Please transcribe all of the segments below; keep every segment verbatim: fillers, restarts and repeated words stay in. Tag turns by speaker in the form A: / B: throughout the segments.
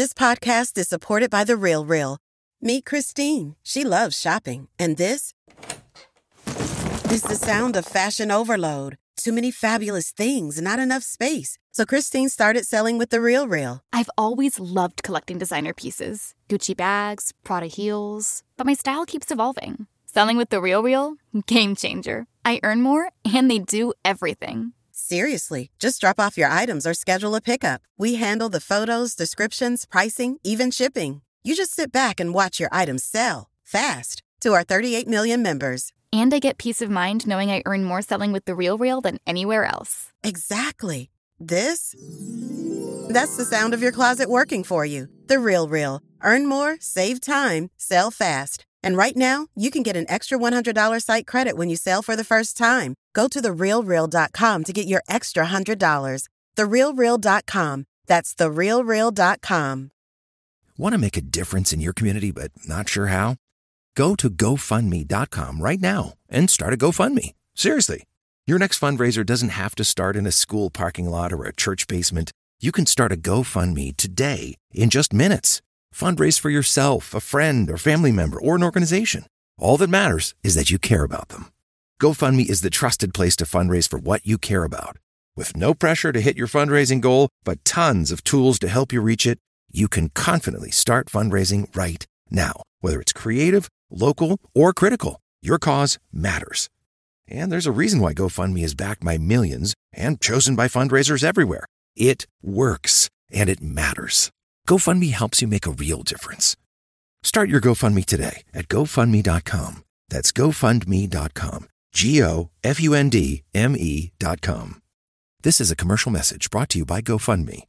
A: This podcast is supported by The RealReal. Meet Christine. She loves shopping. And this is the sound of fashion overload. Too many fabulous things, not enough space. So Christine started selling with The RealReal.
B: I've always loved collecting designer pieces. Gucci bags, Prada heels. But my style keeps evolving. Selling with The RealReal? Game changer. I earn more, and they do everything.
A: Seriously, just drop off your items or schedule a pickup. We handle the photos, descriptions, pricing, even shipping. You just sit back and watch your items sell fast to our thirty-eight million members.
B: And I get peace of mind knowing I earn more selling with The RealReal than anywhere else.
A: Exactly. This? That's the sound of your closet working for you. The RealReal. Earn more, save time, sell fast. And right now, you can get an extra one hundred dollars site credit when you sell for the first time. Go to the real real dot com to get your extra one hundred dollars. the real real dot com. That's the real real dot com.
C: Want to make a difference in your community but not sure how? Go to go fund me dot com right now and start a GoFundMe. Seriously. Your next fundraiser doesn't have to start in a school parking lot or a church basement. You can start a GoFundMe today in just minutes. Fundraise for yourself, a friend, or family member, or an organization. All that matters is that you care about them. GoFundMe is the trusted place to fundraise for what you care about. With no pressure to hit your fundraising goal, but tons of tools to help you reach it, you can confidently start fundraising right now. Whether it's creative, local, or critical, your cause matters. And there's a reason why GoFundMe is backed by millions and chosen by fundraisers everywhere. It works, and it matters. GoFundMe helps you make a real difference. Start your GoFundMe today at go fund me dot com. That's go fund me dot com. G O F U N D M E dot com. This is a commercial message brought to you by GoFundMe.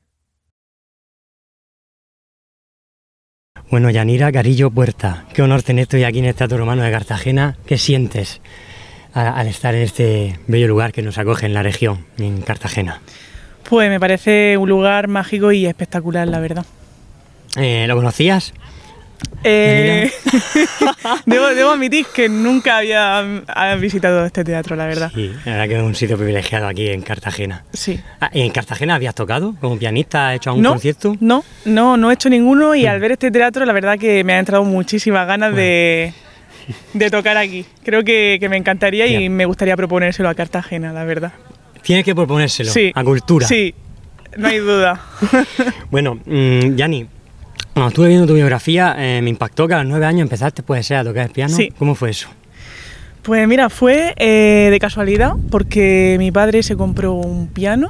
D: Bueno, Yanira Carillo Puerta, qué honor tenerte hoy aquí en el Teatro Romano de Cartagena. ¿Qué sientes al, al estar en este bello lugar que nos acoge en la región, en Cartagena?
E: Pues me parece un lugar mágico y espectacular, la verdad.
D: Eh, ¿Lo conocías?
E: Eh, debo, debo admitir que nunca había visitado este teatro, la verdad.
D: Sí, la verdad que es un sitio privilegiado aquí en Cartagena.
E: Sí.
D: Ah, ¿en Cartagena habías tocado como pianista? ¿Has hecho algún
E: no,
D: concierto?
E: No, no, no he hecho ninguno y sí. Al ver este teatro la verdad que me han entrado muchísimas ganas bueno. de, de tocar aquí. Creo que, que me encantaría y me gustaría proponérselo a Cartagena, la verdad.
D: Tienes que proponérselo
E: sí,
D: a Cultura.
E: Sí, no hay duda.
D: Bueno, mmm, Yani, cuando estuve viendo tu biografía, eh, me impactó que a los nueve años empezaste, puede ser, a tocar el piano.
E: Sí.
D: ¿Cómo fue eso?
E: Pues mira, fue eh, de casualidad, porque mi padre se compró un piano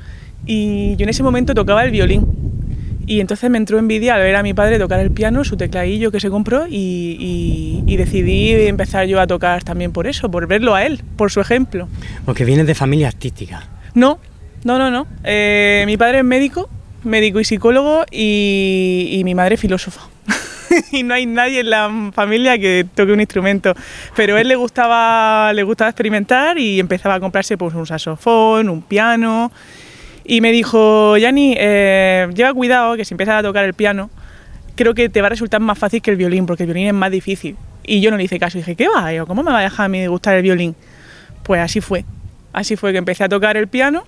E: y yo en ese momento tocaba el violín. Y entonces me entró envidia al ver a mi padre tocar el piano, su tecladillo que se compró, y, y, y decidí empezar yo a tocar también por eso, por verlo a él, por su ejemplo.
D: Porque vienes de familia artística.
E: No, no, no, no. Eh, mi padre es médico, médico y psicólogo, y, y mi madre filósofa. Y no hay nadie en la familia que toque un instrumento, pero a él le gustaba, le gustaba experimentar y empezaba a comprarse pues, un saxofón, un piano. Y me dijo, Yani, eh, lleva cuidado que si empiezas a tocar el piano, creo que te va a resultar más fácil que el violín, porque el violín es más difícil. Y yo no le hice caso, dije, ¿qué va? ¿Cómo me va a dejar a mí gustar el violín? Pues así fue, así fue que empecé a tocar el piano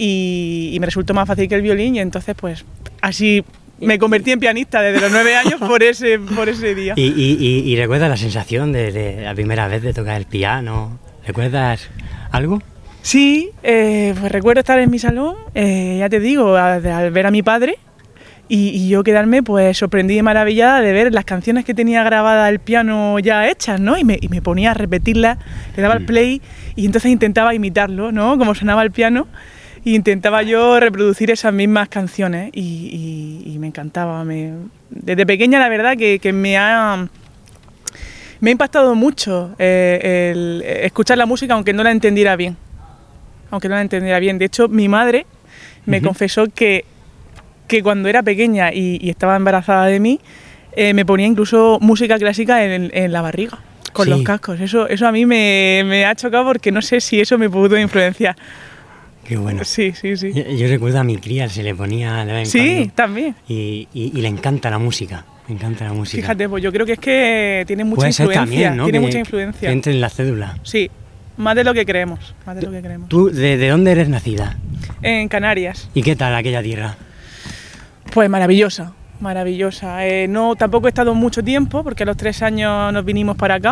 E: y, y me resultó más fácil que el violín y entonces pues así me convertí en pianista desde los nueve años por ese, por ese día.
D: ¿Y, y, y, y recuerdas la sensación de, de la primera vez de tocar el piano? ¿Recuerdas algo?
E: Sí, eh, pues recuerdo estar en mi salón, eh, ya te digo, al, al ver a mi padre y, y yo quedarme pues sorprendida y maravillada de ver las canciones que tenía grabadas el piano ya hechas, ¿no? Y me, y me ponía a repetirlas, le daba el play y entonces intentaba imitarlo, ¿no? Como sonaba el piano, e intentaba yo reproducir esas mismas canciones y, y, y me encantaba. Me, desde pequeña la verdad que, que me ha... Me ha impactado mucho eh, el escuchar la música aunque no la entendiera bien. Aunque no la entendiera bien. De hecho, mi madre me uh-huh. confesó que, que cuando era pequeña y, y estaba embarazada de mí, eh, me ponía incluso música clásica en, en la barriga, con sí. los cascos. Eso, eso a mí me, me ha chocado porque no sé si eso me pudo influenciar.
D: Qué bueno.
E: Sí, sí, sí.
D: Yo, yo recuerdo a mi cría, se le ponía de vez en
E: Sí,
D: cuando,
E: también.
D: Y, y, y le encanta la música. Me encanta la música.
E: Fíjate, pues yo creo que es que tiene mucha
D: Puede
E: influencia.
D: Ser también, ¿no?
E: Tiene
D: que,
E: mucha influencia.
D: Que entre en la cédula.
E: Sí, más de lo que creemos. Más de lo que creemos.
D: ¿Tú de, de dónde eres nacida?
E: En Canarias.
D: ¿Y qué tal aquella tierra?
E: Pues maravillosa. maravillosa. Eh, no, tampoco he estado mucho tiempo, porque a los tres años nos vinimos para acá,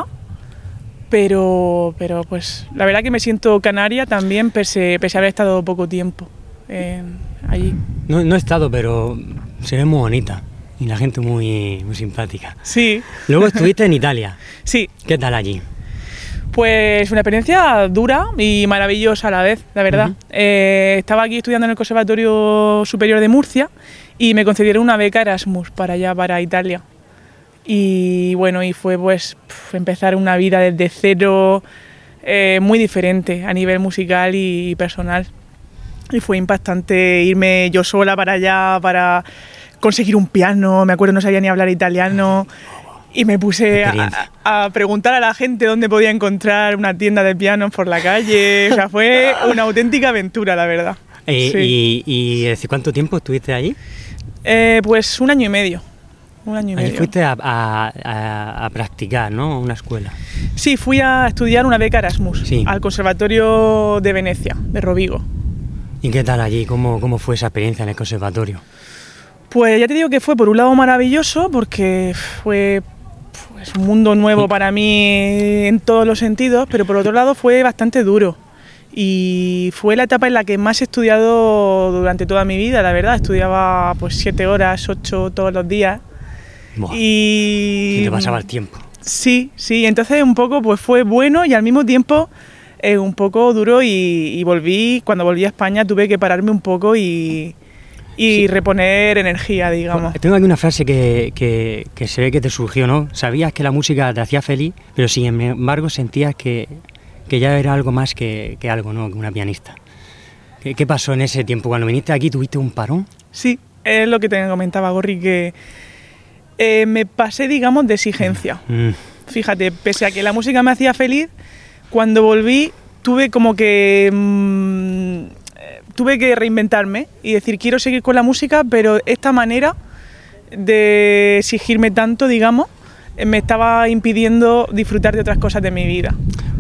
E: pero, pero pues la verdad que me siento canaria también, pese, pese a haber estado poco tiempo eh, allí.
D: No, no he estado, pero se ve muy bonita y la gente muy, muy simpática.
E: Sí.
D: Luego estuviste en Italia.
E: Sí.
D: ¿Qué tal allí?
E: Pues una experiencia dura y maravillosa a la vez, la verdad. Uh-huh. Eh, estaba aquí estudiando en el Conservatorio Superior de Murcia y me concedieron una beca Erasmus para allá, para Italia. Y bueno, y fue pues pf, empezar una vida desde cero, eh, muy diferente a nivel musical y, y personal. Y fue impactante irme yo sola para allá, para conseguir un piano. Me acuerdo, no sabía ni hablar italiano. Y me puse a, a preguntar a la gente dónde podía encontrar una tienda de pianos por la calle. O sea, fue una auténtica aventura, la verdad.
D: ¿Y,
E: sí.
D: y, y hace cuánto tiempo estuviste allí?
E: Eh, pues un año y medio. Un año y
D: Allí
E: medio.
D: fuiste a, a, a, a practicar, ¿no? Una escuela.
E: Sí, fui a estudiar una beca Erasmus
D: sí.
E: al Conservatorio de Venecia, de Rovigo.
D: ¿Y qué tal allí? ¿Cómo, cómo fue esa experiencia en el conservatorio?
E: Pues ya te digo que fue por un lado maravilloso, porque fue pues, un mundo nuevo sí. para mí en todos los sentidos, pero por otro lado fue bastante duro. Y fue la etapa en la que más he estudiado durante toda mi vida, la verdad. Estudiaba pues siete horas, ocho todos los días.
D: Buah,
E: y
D: ¿qué te pasaba el tiempo?
E: Sí, sí, entonces un poco pues fue bueno y al mismo tiempo eh, un poco duro y, y volví, cuando volví a España tuve que pararme un poco y, y sí. reponer energía, digamos.
D: Bueno, tengo aquí una frase que, que, que se ve que te surgió, ¿no? Sabías que la música te hacía feliz, pero sin embargo sentías que, que ya era algo más que, que algo, ¿no? Que una pianista. ¿Qué, ¿Qué pasó en ese tiempo? Cuando viniste aquí, ¿tuviste un parón?
E: Sí, es lo que te comentaba, Gorri, que eh, me pasé, digamos, de exigencia. Mm. Fíjate, pese a que la música me hacía feliz, cuando volví tuve como que mmm, tuve que reinventarme y decir, quiero seguir con la música, pero esta manera de exigirme tanto, digamos, me estaba impidiendo disfrutar de otras cosas de mi vida.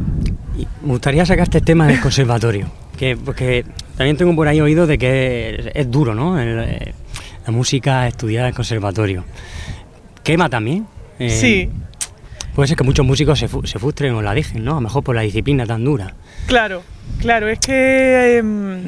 D: Y me gustaría sacarte el tema del conservatorio, que, porque también tengo por ahí oído de que es, es duro, ¿no? El, la música, estudiar en el conservatorio. ¿Quema también? Eh,
E: sí.
D: Puede ser que muchos músicos se, se frustren o la dejen, ¿no? A lo mejor por la disciplina tan dura.
E: Claro, claro, es que eh,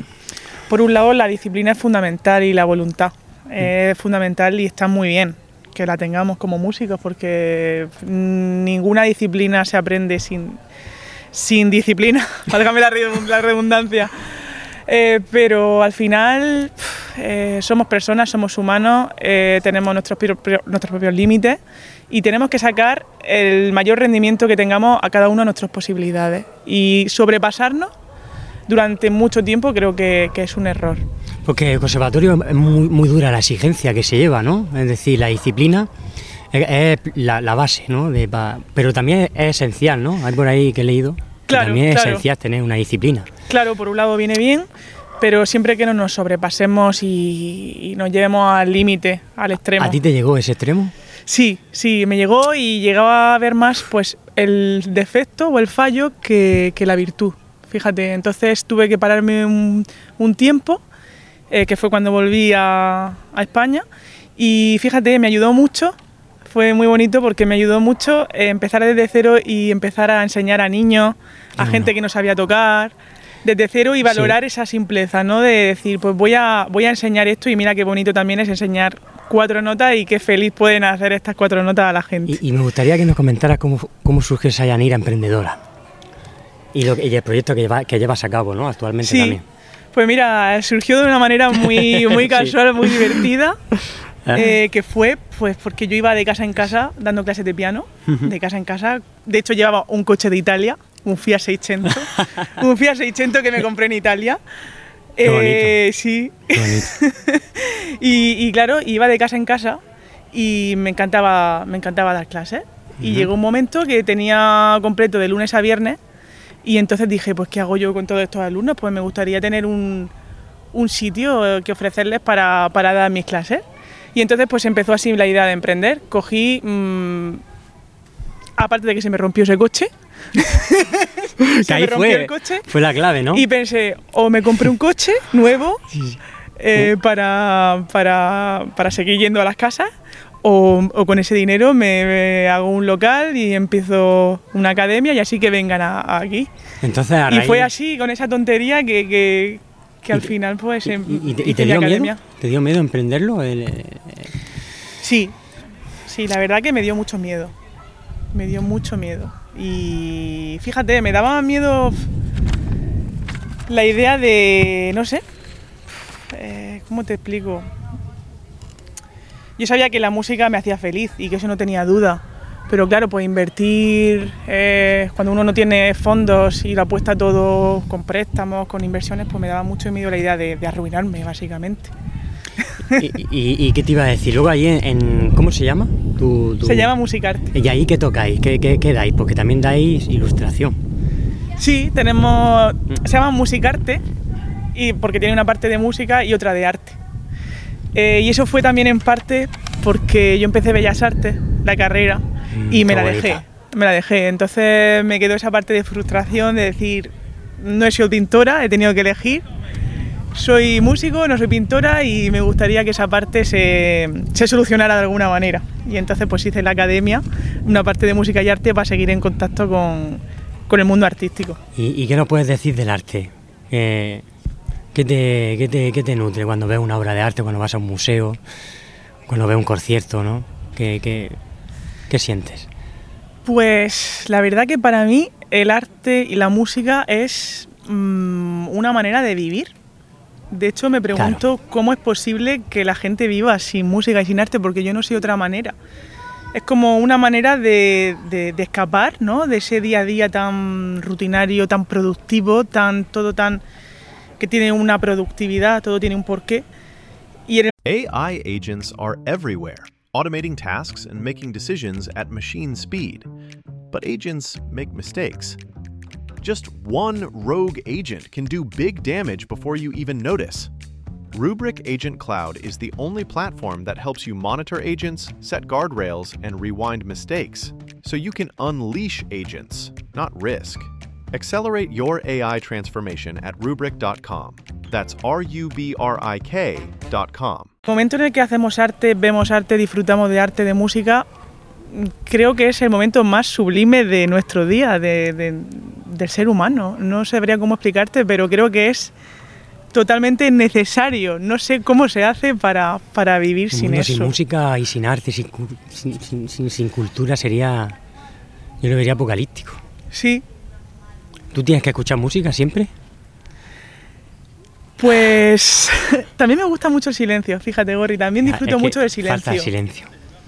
E: por un lado la disciplina es fundamental y la voluntad mm. es fundamental y está muy bien que la tengamos como músicos porque ninguna disciplina se aprende sin, sin disciplina, válgame la, la redundancia. Eh, pero al final eh, somos personas, somos humanos, eh, tenemos nuestros, nuestros propios límites y tenemos que sacar el mayor rendimiento que tengamos a cada uno de nuestras posibilidades. Y sobrepasarnos durante mucho tiempo creo que, que es un error.
D: Porque el conservatorio es muy, muy dura la exigencia que se lleva, ¿no? Es decir, la disciplina es, es la, la base, ¿no? De, pa, pero también es esencial, ¿no? Hay por ahí que he leído.
E: Claro,
D: también es
E: claro.
D: esencial tener una disciplina.
E: Claro, por un lado viene bien, pero siempre que no nos sobrepasemos y, y nos llevemos al límite, al extremo.
D: ¿A ti te llegó ese extremo?
E: Sí, sí, me llegó y llegaba a ver más pues el defecto o el fallo que, que la virtud. Fíjate, entonces tuve que pararme un, un tiempo, eh, que fue cuando volví a, a España, y fíjate, me ayudó mucho. Fue muy bonito porque me ayudó mucho eh, empezar desde cero y empezar a enseñar a niños, a no, gente no. que no sabía tocar, desde cero y valorar sí. esa simpleza, ¿no? De decir, pues voy a, voy a enseñar esto y mira qué bonito también es enseñar cuatro notas y qué feliz pueden hacer estas cuatro notas a la gente.
D: Y, y me gustaría que nos comentaras cómo, cómo surge esa Yanira emprendedora y, lo, y el proyecto que, lleva, que llevas a cabo, ¿no? Actualmente
E: sí.
D: también.
E: Pues mira, surgió de una manera muy, muy casual, sí. muy divertida. Eh, que fue pues porque yo iba de casa en casa dando clases de piano, uh-huh. de casa en casa. De hecho llevaba un coche de Italia, un Fiat seiscientos, un Fiat seiscientos que me compré en Italia.
D: Qué
E: eh,
D: bonito.
E: Sí.
D: Qué bonito.
E: y, y claro, iba de casa en casa y me encantaba, me encantaba dar clases. Uh-huh. Y llegó un momento que tenía completo de lunes a viernes y entonces dije, pues ¿qué hago yo con todos estos alumnos? Pues me gustaría tener un, un sitio que ofrecerles para, para dar mis clases. Y entonces pues empezó así la idea de emprender. Cogí, mmm, aparte de que se me rompió ese coche, se
D: ahí
E: me rompió
D: fue,
E: el coche.
D: Fue la clave, ¿no?
E: Y pensé, o me compré un coche nuevo, sí. eh,
D: Uh.
E: para, para, para seguir yendo a las casas, o, o con ese dinero me, me hago un local y empiezo una academia y así que vengan a, a aquí.
D: Entonces, a
E: Y
D: raíz-
E: fue así, con esa tontería que, que, que al
D: Y te-
E: final pues
D: ¿Y,
E: em-
D: y- y te, y
E: hice
D: te
E: mi
D: dio
E: academia.
D: miedo? ¿Te dio miedo emprenderlo? El, eh,
E: Sí, sí, la verdad que me dio mucho miedo. Me dio mucho miedo. Y fíjate, me daba miedo la idea de, no sé, eh, ¿cómo te explico? Yo sabía que la música me hacía feliz y que eso no tenía duda. Pero claro, pues invertir, eh, cuando uno no tiene fondos y lo apuesta todo con préstamos, con inversiones, pues me daba mucho miedo la idea de, de arruinarme, básicamente.
D: y, y- y qué te iba a decir? Luego ahí en, en- ¿cómo se llama? Tu- tu-
E: Se llama Musicarte.
D: ¿Y ahí qué tocáis? ¿Qué, qué, qué dais? Porque también dais ilustración.
E: Sí, tenemos, se llama Musicarte, y porque tiene una parte de música y otra de arte. Eh, y eso fue también en parte porque yo empecé Bellas Artes, la carrera,
D: Mm,
E: y me
D: qué
E: la
D: bonita.
E: dejé. Me la dejé. Entonces me quedó esa parte de frustración de decir, no he sido pintora, he tenido que elegir. Soy músico, no soy pintora y me gustaría que esa parte se, se solucionara de alguna manera. Y entonces pues hice la academia, una parte de música y arte para seguir en contacto con, con el mundo artístico.
D: ¿Y, y qué nos puedes decir del arte? Eh, ¿qué, te, qué, te, ¿Qué te nutre cuando ves una obra de arte, cuando vas a un museo, cuando ves un concierto, ¿no? ¿Qué, qué, qué sientes?
E: Pues la verdad que para mí el arte y la música es mmm, una manera de vivir. De hecho me pregunto
D: Claro.
E: cómo es posible que la gente viva sin música y sin arte, porque yo no sé otra manera. Es como una manera de, de, de escapar, ¿no? De ese día a día tan rutinario, tan productivo, tan todo tan que tiene una productividad, todo tiene un porqué. Y en el
F: A I agents are everywhere, automating tasks and making decisions at machine speed. But agents make mistakes. Just one rogue agent can do big damage before you even notice. Rubrik Agent Cloud is the only platform that helps you monitor agents, set guardrails, and rewind mistakes, so you can unleash agents, not risk. Accelerate your A I transformation at rubrik dot com. That's R U B R I K dot com.
E: El momento en el que hacemos arte, vemos arte, disfrutamos de arte, de música, creo que es el momento más sublime de nuestro día, de, de, del ser humano. No sabría cómo explicarte, pero creo que es totalmente necesario. No sé cómo se hace para, para vivir
D: Un
E: sin
D: mundo
E: eso.
D: sin música y sin arte, sin, cu- sin, sin, sin, sin cultura sería, yo lo vería apocalíptico.
E: Sí,
D: ¿Tú tienes que escuchar música siempre?
E: pues también me gusta mucho el silencio, fíjate, Gorri, también disfruto
D: Es que
E: mucho del silencio.
D: Falta el silencio.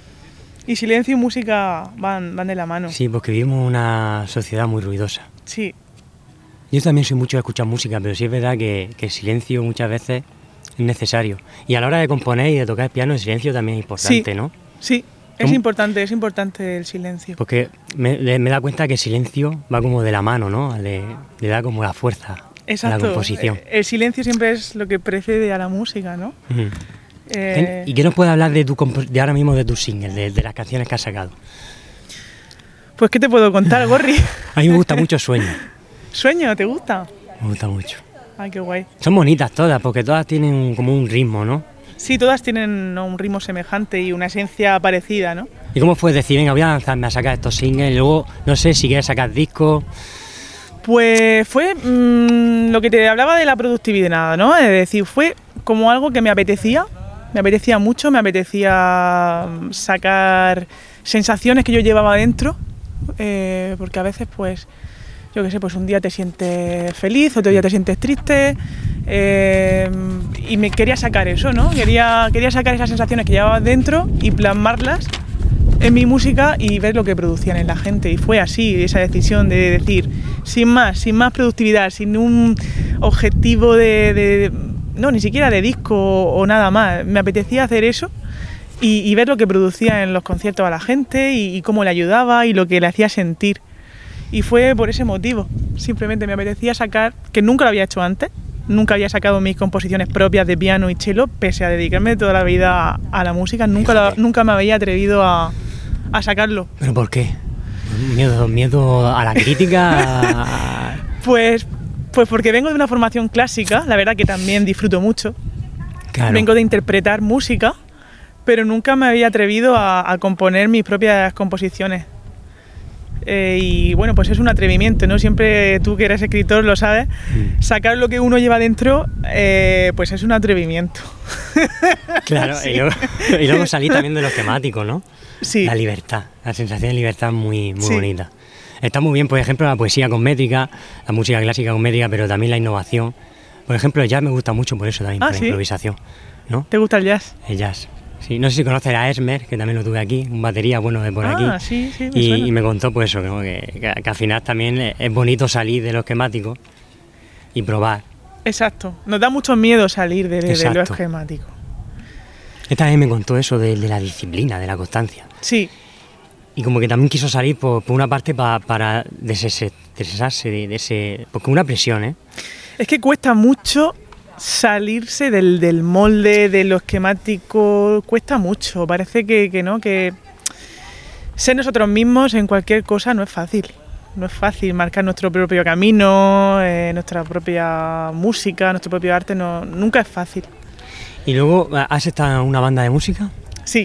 E: Y silencio y música van, van de la mano.
D: Sí, porque vivimos en una sociedad muy ruidosa.
E: Sí.
D: Yo también soy mucho de escuchar música, pero sí es verdad que, que el silencio muchas veces es necesario. Y a la hora de componer y de tocar el piano, el silencio también es importante,
E: Sí.
D: ¿no?
E: Sí, es
D: ¿Cómo?
E: importante, es importante el silencio.
D: Porque me, le- me da cuenta que el silencio va como de la mano, ¿no? Le, le da como la fuerza a la
E: Exacto.
D: composición.
E: Eh, El silencio siempre es lo que precede a la música, ¿no?
D: Ujú.
E: Eh,
D: ¿Y qué nos puedes hablar de, tu, compo- de ahora mismo de tus singles, de, de las canciones que has sacado?
E: Pues, ¿qué te puedo contar, Gorri?
D: A mí me gusta mucho Sueño,
E: ¿Sueño? ¿Te gusta?
D: me gusta mucho.
E: Ay, qué guay.
D: Son bonitas todas, porque todas tienen un- como un ritmo, ¿no?
E: Sí, todas tienen, ¿no?, un ritmo semejante y una esencia parecida, ¿no?
D: ¿Y cómo fue decir, venga, voy a lanzarme a sacar estos singles, y luego, no sé, si quieres sacar discos?
E: Pues fue mmm, lo que te hablaba de la productividad, ¿no? Es decir, fue como algo que me apetecía, me apetecía mucho, me apetecía sacar sensaciones que yo llevaba dentro, eh, porque a veces, pues, yo qué sé, pues un día te sientes feliz, otro día te sientes triste, eh, y me quería sacar eso, ¿no? Quería, quería sacar esas sensaciones que llevaba dentro y plasmarlas en mi música y ver lo que producían en la gente. Y fue así, esa decisión de decir, sin más, sin más productividad, sin un objetivo de, de no, ni siquiera de disco o, o nada más. Me apetecía hacer eso y, y ver lo que producía en los conciertos a la gente y, y cómo le ayudaba y lo que le hacía sentir. Y fue por ese motivo, simplemente me apetecía sacar, que nunca lo había hecho antes, nunca había sacado mis composiciones propias de piano y cello, pese a dedicarme toda la vida a, a la música, nunca, la, nunca me había atrevido a, a sacarlo.
D: ¿Pero por qué? ¿Miedo, miedo a la crítica?
E: Pues, pues porque vengo de una formación clásica, la verdad que también disfruto mucho,
D: Claro.
E: Vengo de interpretar música, pero nunca me había atrevido a, a componer mis propias composiciones. Eh, y bueno, pues es un atrevimiento, ¿no? Siempre tú que eres escritor lo sabes,
D: Mm.
E: sacar lo que uno lleva dentro, eh, pues es un atrevimiento.
D: Claro,
E: Sí.
D: y, luego, y luego salí también de los temáticos, ¿no?
E: Sí.
D: La libertad, la sensación de libertad es muy, muy
E: Sí.
D: bonita. Está muy bien, por ejemplo, la poesía con métrica, la música clásica con métrica, pero también la innovación. Por ejemplo, el jazz me gusta mucho por eso también,
E: Ah,
D: por la
E: ¿sí?
D: improvisación, ¿no?
E: ¿Te gusta el jazz?
D: El jazz. Sí, no sé si conoces a Esmer, que también lo tuve aquí, un batería bueno de por
E: Ah,
D: aquí.
E: sí, sí, me
D: y,
E: suena.
D: y me contó pues eso, ¿no? que, que, que al final también es bonito salir de lo esquemático y probar.
E: Exacto. Nos da mucho miedo salir de, de- de lo
D: Exacto.
E: esquemático.
D: Esta vez me contó eso de, de la disciplina, de la constancia.
E: Sí,
D: Y como que también quiso salir por, por una parte pa- para desestresarse de, de ese... Porque una presión, ¿eh?
E: es que cuesta mucho salirse del, del molde, de lo esquemático, cuesta mucho. Parece que, que no, que ser nosotros mismos en cualquier cosa no es fácil. No es fácil marcar nuestro propio camino, eh, nuestra propia música, nuestro propio arte, no, nunca es fácil.
D: Y luego, ¿has estado en una banda de música?
E: Sí.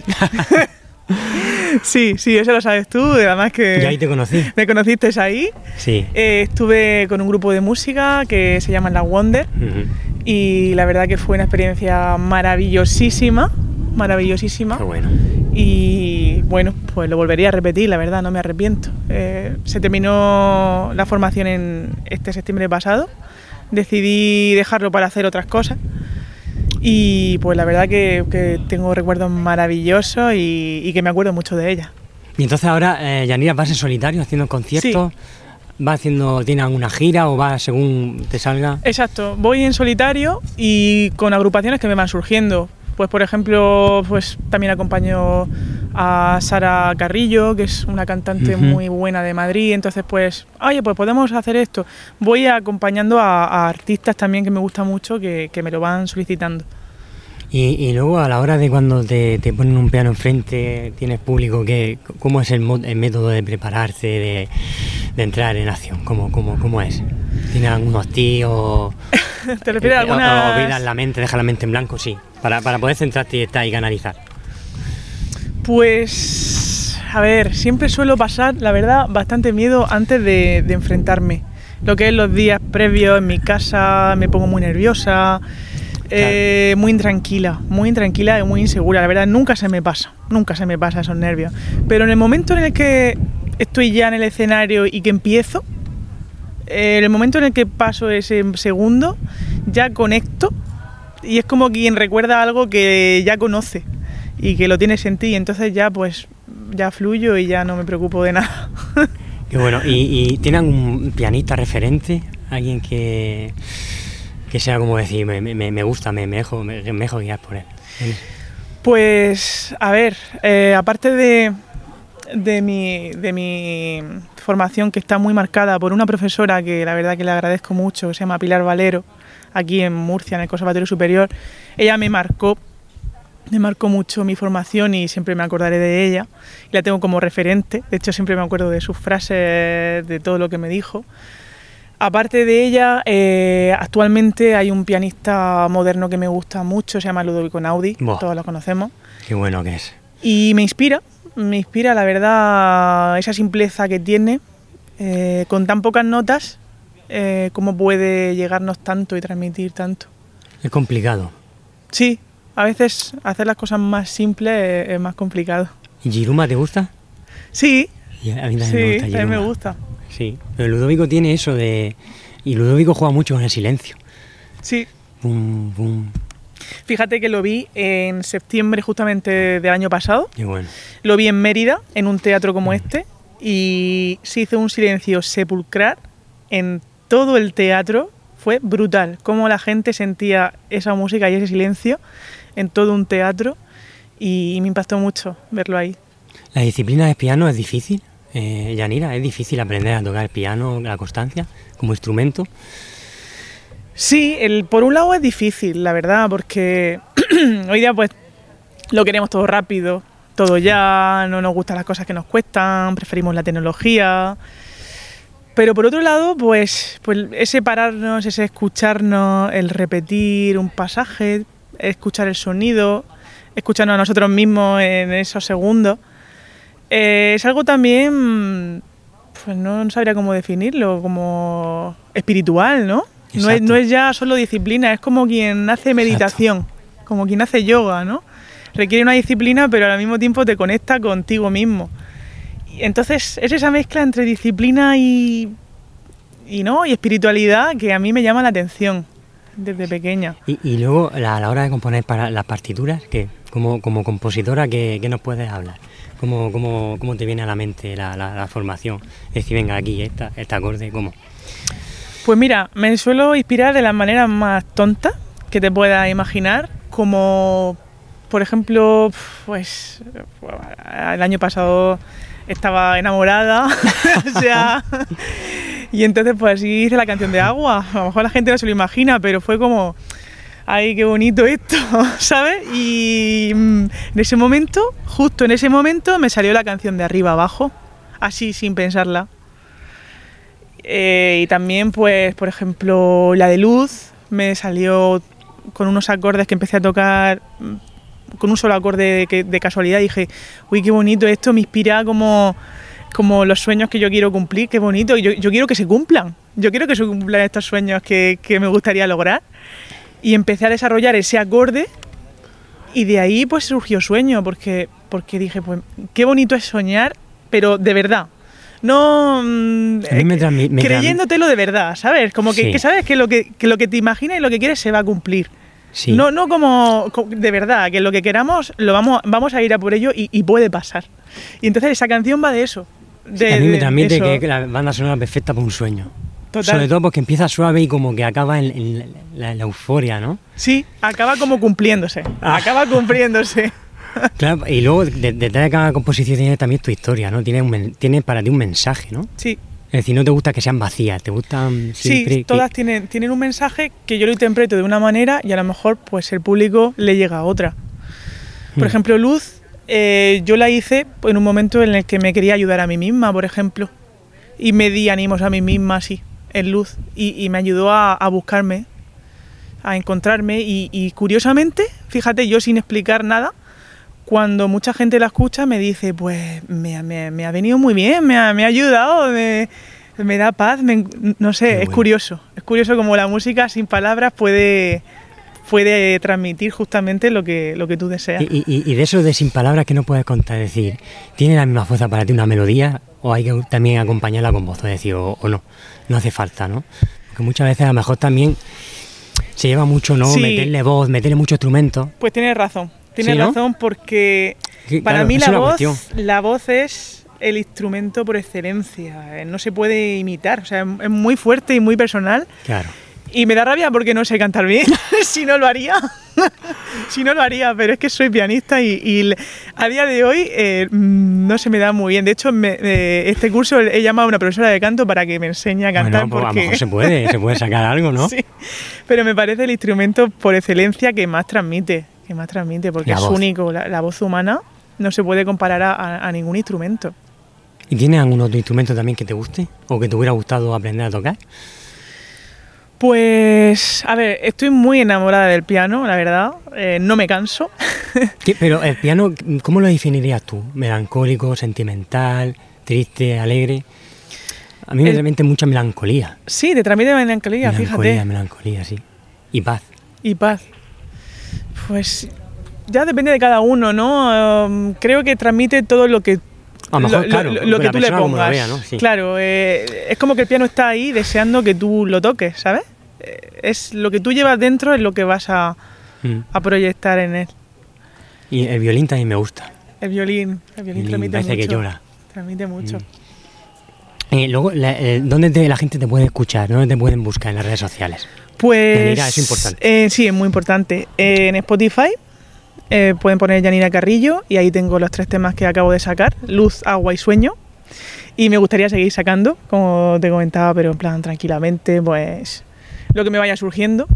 E: sí, sí, eso lo sabes tú, además que
D: Y ahí te conocí.
E: me conociste ahí.
D: Sí.
E: Eh, estuve con un grupo de música que se llama La Wonder.
D: Ujú.
E: Y la verdad que fue una experiencia maravillosísima, maravillosísima.
D: Qué bueno.
E: Y bueno, pues lo volvería a repetir, la verdad, no me arrepiento. Eh, se terminó la formación en este septiembre pasado, decidí dejarlo para hacer otras cosas y pues la verdad que, que tengo recuerdos maravillosos y, y que me acuerdo mucho de ella.
D: Y entonces ahora, eh, Yanira, ¿vas en solitario haciendo conciertos? ¿Vas haciendo, tienes alguna gira o vas según te salga?
E: Exacto, voy en solitario y con agrupaciones que me van surgiendo. Pues por ejemplo, pues también acompaño a Sara Carrillo, que es una cantante
D: Ujú.
E: muy buena de Madrid, entonces pues, oye, pues podemos hacer esto. Voy acompañando a, a artistas también que me gustan mucho, que, que me lo van solicitando.
D: Y, y luego a la hora de cuando te, te ponen un piano enfrente, tienes público, ¿qué, ¿cómo es el, mo- el método de prepararse, de, de entrar en acción? ¿Cómo, cómo, cómo es? ¿Tienes algunos tíos?
E: ¿Te refieres a
D: Eh, o-
E: algunas...?
D: o olvidas la mente, dejas la mente en blanco? Sí, para, para poder centrarte y estar y canalizar.
E: Pues, a ver, siempre suelo pasar, la verdad, bastante miedo antes de, de enfrentarme. Lo que es los días previos en mi casa, me pongo muy nerviosa, eh, muy intranquila, muy intranquila y muy insegura. La verdad, nunca se me pasa, nunca se me pasa esos nervios. Pero en el momento en el que estoy ya en el escenario y que empiezo, eh, en el momento en el que paso ese segundo, ya conecto y es como quien recuerda algo que ya conoce y que lo tienes en ti, entonces ya pues ya fluyo y ya no me preocupo de nada.
D: Qué bueno. ¿Y, y tienen un pianista referente? ¿Alguien que, que sea como decir, me, me, me gusta, me, me, dejo, me, me dejo guiar por él?
E: Pues a ver, eh, aparte de, de, mi, de mi formación que está muy marcada por una profesora que la verdad que le agradezco mucho, que se llama Pilar Valero, aquí en Murcia, en el Conservatorio Superior, ella me marcó, me marcó mucho mi formación y siempre me acordaré de ella. Y la tengo como referente, de hecho siempre me acuerdo de sus frases, de todo lo que me dijo. Aparte de ella, eh, actualmente hay un pianista moderno que me gusta mucho, se llama Ludovico Einaudi,
D: Buah.
E: todos lo conocemos.
D: Qué bueno que es.
E: Y me inspira, me inspira la verdad esa simpleza que tiene, eh, con tan pocas notas, eh, cómo puede llegarnos tanto y transmitir tanto.
D: Es complicado.
E: Sí, a veces hacer las cosas más simples es, es más complicado.
D: ¿Y Yiruma te gusta?
E: Sí,
D: Y a mí también
E: sí,
D: me gusta
E: a mí
D: Yiruma.
E: me gusta.
D: Sí, pero Ludovico tiene eso de... Y Ludovico juega mucho con el silencio.
E: Sí,
D: Bum, bum.
E: fíjate que lo vi en septiembre justamente del año pasado.
D: Qué bueno.
E: Lo vi en Mérida, en un teatro como este, y se hizo un silencio sepulcral en todo el teatro. Fue brutal, cómo la gente sentía esa música y ese silencio en todo un teatro, y me impactó mucho verlo ahí.
D: ¿La disciplina de piano es difícil? Eh, Yanira, ¿es difícil aprender a tocar el piano, la constancia, como instrumento?
E: Sí, el, por un lado es difícil, la verdad, porque hoy día pues lo queremos todo rápido, todo ya, no nos gustan las cosas que nos cuestan, preferimos la tecnología. Pero por otro lado, pues, pues ese pararnos, ese escucharnos, el repetir un pasaje, escuchar el sonido, escucharnos a nosotros mismos en esos segundos. Eh, es algo también, pues no sabría cómo definirlo, como espiritual, ¿no? No es, no es ya solo disciplina, es como quien hace meditación, exacto, como quien hace yoga, ¿no? Requiere una disciplina, pero al mismo tiempo te conecta contigo mismo. Y entonces es esa mezcla entre disciplina y, y, ¿no? y espiritualidad que a mí me llama la atención desde pequeña.
D: Y, y luego a la hora de componer para las partituras, que como, como compositora, ¿qué, qué nos puedes hablar? ¿Cómo, cómo, cómo te viene a la mente la, la, la formación? Es decir, venga, aquí, esta, este acorde, ¿cómo?
E: Pues mira, me suelo inspirar de las maneras más tontas que te puedas imaginar, como por ejemplo, pues el año pasado estaba enamorada, o sea, y entonces pues así hice la canción de Agua. A lo mejor la gente no se lo imagina, pero fue como, ay, qué bonito esto, ¿sabes? Y en ese momento, justo en ese momento, me salió la canción de Arriba Abajo, así sin pensarla. Eh, y también, pues, por ejemplo, la de Luz me salió con unos acordes que empecé a tocar con un solo acorde que, de casualidad. Y dije, uy, qué bonito esto, me inspira como, como los sueños que yo quiero cumplir, qué bonito. Yo, yo quiero que se cumplan, yo quiero que se cumplan estos sueños que, que me gustaría lograr. Y empecé a desarrollar ese acorde y de ahí pues surgió Sueño, porque, porque dije, pues, qué bonito es soñar, pero de verdad. No mmm, eh, me transmi- me creyéndotelo de verdad, ¿sabes? Como que, sí. que sabes que lo que, que lo que te imaginas y lo que quieres se va a cumplir. Sí. No, no como, como de verdad, que lo que queramos lo vamos, vamos a ir a por ello y, y puede pasar. Y entonces esa canción va de eso. De,
D: a mí me transmite que la banda sonora perfecta para un sueño. Total. Sobre todo porque empieza suave y como que acaba en, en la, la euforia, ¿no?
E: Sí, acaba como cumpliéndose. Ah. Acaba cumpliéndose.
D: Claro, y luego detrás de cada composición tiene también tu historia, ¿no? Tiene, un, tiene para ti un mensaje, ¿no?
E: Sí.
D: Es decir, no te gusta que sean vacías, te gustan siempre...
E: Sí, todas que... tienen, tienen un mensaje que yo lo interpreto de una manera y a lo mejor pues el público le llega a otra. Por hmm. ejemplo, Luz, eh, yo la hice en un momento en el que me quería ayudar a mí misma, por ejemplo, y me di ánimos a mí misma así, en Luz, y, y me ayudó a, a buscarme, a encontrarme y, y curiosamente, fíjate, yo sin explicar nada, cuando mucha gente la escucha me dice, pues me, me, me ha venido muy bien, me ha, me ha ayudado, me, me da paz, me, no sé, bueno. es curioso. Es curioso como la música sin palabras puede, puede transmitir justamente lo que, lo que tú deseas.
D: Y, y, y de eso de sin palabras, ¿qué no puedes contar? Es decir, ¿tiene la misma fuerza para ti una melodía o hay que también acompañarla con voz? Es decir, o, o no, no hace falta, ¿no? Porque muchas veces a lo mejor también se lleva mucho, ¿no? Sí. Meterle voz, meterle mucho instrumento.
E: Pues tienes razón. Tienes ¿Sí, no? razón porque
D: sí,
E: para
D: claro,
E: mí la voz,
D: cuestión.
E: la voz es el instrumento por excelencia, no se puede imitar, o sea, es muy fuerte y muy personal.
D: Claro.
E: Y me da rabia porque no sé cantar bien, si no lo haría, si no lo haría, pero es que soy pianista y, y a día de hoy eh, no se me da muy bien. De hecho, me, eh, este curso he llamado a una profesora de canto para que me enseñe a cantar.
D: Bueno, pues
E: porque...
D: a lo mejor se puede, se puede sacar algo, ¿no?
E: Sí, pero me parece el instrumento por excelencia que más transmite. que más transmite, porque la es voz. único, la, la voz humana no se puede comparar a, a, a ningún instrumento.
D: ¿Y tienes algún otro instrumento también que te guste o que te hubiera gustado aprender a tocar?
E: Pues, a ver, estoy muy enamorada del piano, la verdad, eh, no me canso.
D: ¿Qué? Pero el piano, ¿cómo lo definirías tú? ¿Melancólico, sentimental, triste, alegre? A mí me transmite mucha melancolía.
E: Sí, te transmite melancolía,
D: melancolía
E: fíjate.
D: Melancolía, melancolía, sí. Y paz.
E: Y paz. Pues ya depende de cada uno, ¿no? Um, creo que transmite todo lo que,
D: a lo, mejor,
E: lo,
D: claro,
E: lo, lo que tú le pongas.
D: Vea, ¿no? Sí.
E: Claro, eh, es como que el piano está ahí deseando que tú lo toques, ¿sabes? Eh, es lo que tú llevas dentro es lo que vas a, mm. a proyectar en él.
D: Y el violín también me gusta.
E: El violín, el violín
D: el
E: transmite
D: parece
E: mucho.
D: que llora.
E: Transmite mucho.
D: Mm. Eh, luego, la, eh, ¿dónde te, la gente te puede escuchar? ¿Dónde te pueden buscar en las redes sociales?
E: Pues
D: Yanira, es importante.
E: Eh, sí, es muy importante. Eh, en Spotify eh, pueden poner Yanira Carrillo y ahí tengo los tres temas que acabo de sacar, Luz, Agua y Sueño. Y me gustaría seguir sacando, como te comentaba, pero en plan tranquilamente, pues lo que me vaya surgiendo.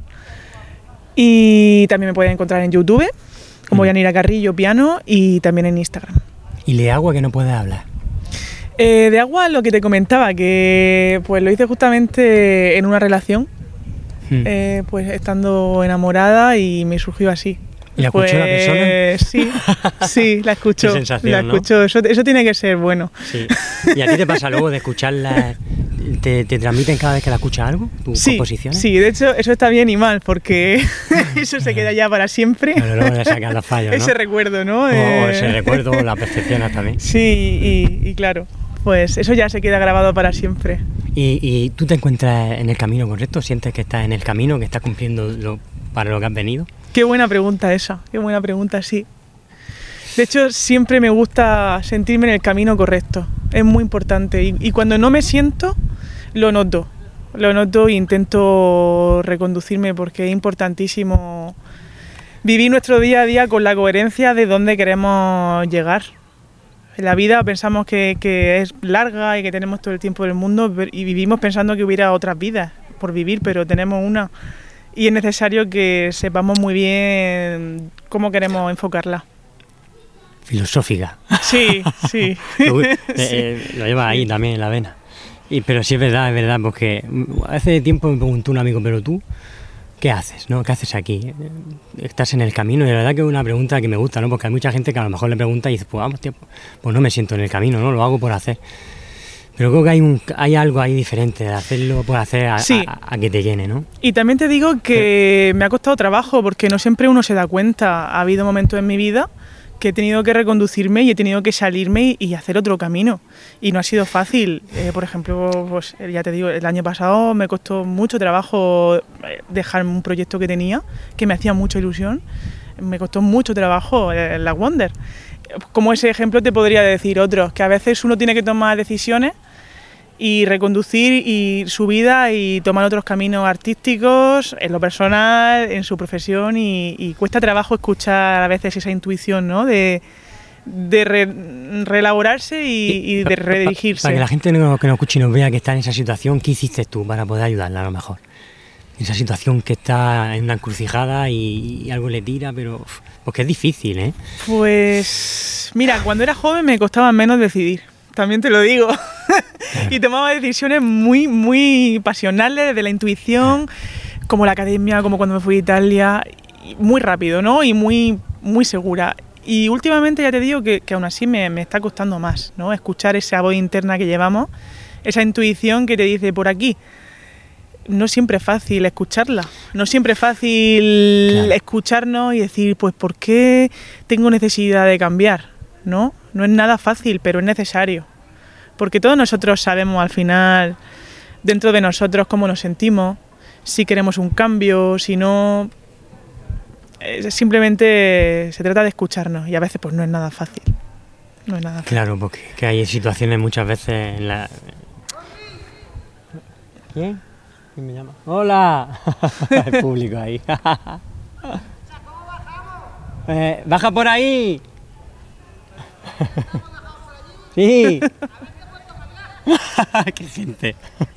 E: Y también me pueden encontrar en YouTube, como mm. Yanira Carrillo Piano, y también en Instagram.
D: ¿Y de agua que no puedes hablar?
E: Eh, de agua, lo que te comentaba, que pues lo hice justamente en una relación. mm. eh, pues estando enamorada y me surgió así.
D: ¿Y la escuchó
E: pues,
D: la persona?
E: Sí, sí, la escuchó.
D: Qué sensación,
E: la escuchó,
D: ¿no?
E: eso, eso tiene que ser bueno.
D: Sí. ¿Y a ti te pasa luego de escucharla? ¿Te, te transmiten cada vez que la escuchas algo? ¿Tus
E: sí,
D: composiciones?
E: Sí, de hecho eso está bien y mal porque eso se queda ya para siempre.
D: Pero luego le sacas los fallos, ¿no?
E: Ese recuerdo, ¿no?
D: O,
E: eh...
D: o ese recuerdo o la percepcionas también.
E: Sí, y, y claro, pues eso ya se queda grabado para siempre.
D: ¿Y, ¿Y tú te encuentras en el camino correcto? ¿Sientes que estás en el camino, que estás cumpliendo lo, para lo que has venido?
E: Qué buena pregunta esa, qué buena pregunta, sí. De hecho, siempre me gusta sentirme en el camino correcto, es muy importante. Y, y cuando no me siento, lo noto, lo noto e intento reconducirme porque es importantísimo vivir nuestro día a día con la coherencia de dónde queremos llegar. En la vida pensamos que, que es larga y que tenemos todo el tiempo del mundo y vivimos pensando que hubiera otras vidas por vivir, pero tenemos una. Y es necesario que sepamos muy bien cómo queremos enfocarla.
D: Filosófica.
E: Sí, sí.
D: Uy, eh, eh, lo llevas ahí también en la vena. Y, pero sí es verdad, es verdad, porque hace tiempo me preguntó un amigo, pero tú, ¿qué haces? ¿No? ¿Qué haces aquí? ¿Estás en el camino? Y la verdad que es una pregunta que me gusta, ¿no? Porque hay mucha gente que a lo mejor le pregunta y dice, pues vamos, tío, pues no me siento en el camino, ¿no? Lo hago por hacer. Pero creo que hay, un, hay algo ahí diferente de hacerlo por hacer a,
E: sí.
D: a, a que te llene, ¿no?
E: Y también te digo que Pero... me ha costado trabajo porque no siempre uno se da cuenta. Ha habido momentos en mi vida que he tenido que reconducirme y he tenido que salirme y, y hacer otro camino. Y no ha sido fácil. Eh, por ejemplo, pues ya te digo, el año pasado me costó mucho trabajo dejar un proyecto que tenía, que me hacía mucha ilusión. Me costó mucho trabajo eh, la Wonder. Como ese ejemplo te podría decir otros, que a veces uno tiene que tomar decisiones y reconducir y su vida y tomar otros caminos artísticos, en lo personal, en su profesión y, y cuesta trabajo escuchar a veces esa intuición, ¿no? De, de re, reelaborarse y, y de redirigirse.
D: Para que la gente no, que nos escuche y nos vea que está en esa situación, ¿qué hiciste tú para poder ayudarla a lo mejor? En esa situación que está en una encrucijada y, y algo le tira, pero porque es difícil, ¿eh?
E: Pues mira, cuando era joven me costaba menos decidir, también te lo digo. Y tomaba decisiones muy, muy pasionales, desde la intuición, como la academia, como cuando me fui a Italia, muy rápido, ¿no? Y muy, muy segura. Y últimamente ya te digo que, que aún así me, me está costando más, ¿no? Escuchar esa voz interna que llevamos, esa intuición que te dice por aquí. No siempre es fácil escucharla, no siempre es fácil claro. escucharnos y decir, pues, ¿por qué tengo necesidad de cambiar? ¿No? No es nada fácil, pero es necesario. Porque todos nosotros sabemos al final, dentro de nosotros, cómo nos sentimos, si queremos un cambio, si no... Simplemente se trata de escucharnos y a veces pues no es nada fácil. No es nada fácil.
D: Claro, porque que hay situaciones muchas veces en la... ¿Quién? ¿Quién me llama? ¡Hola! El público ahí. eh, ¡Baja por ahí! ¡Sí! ¡Qué gente!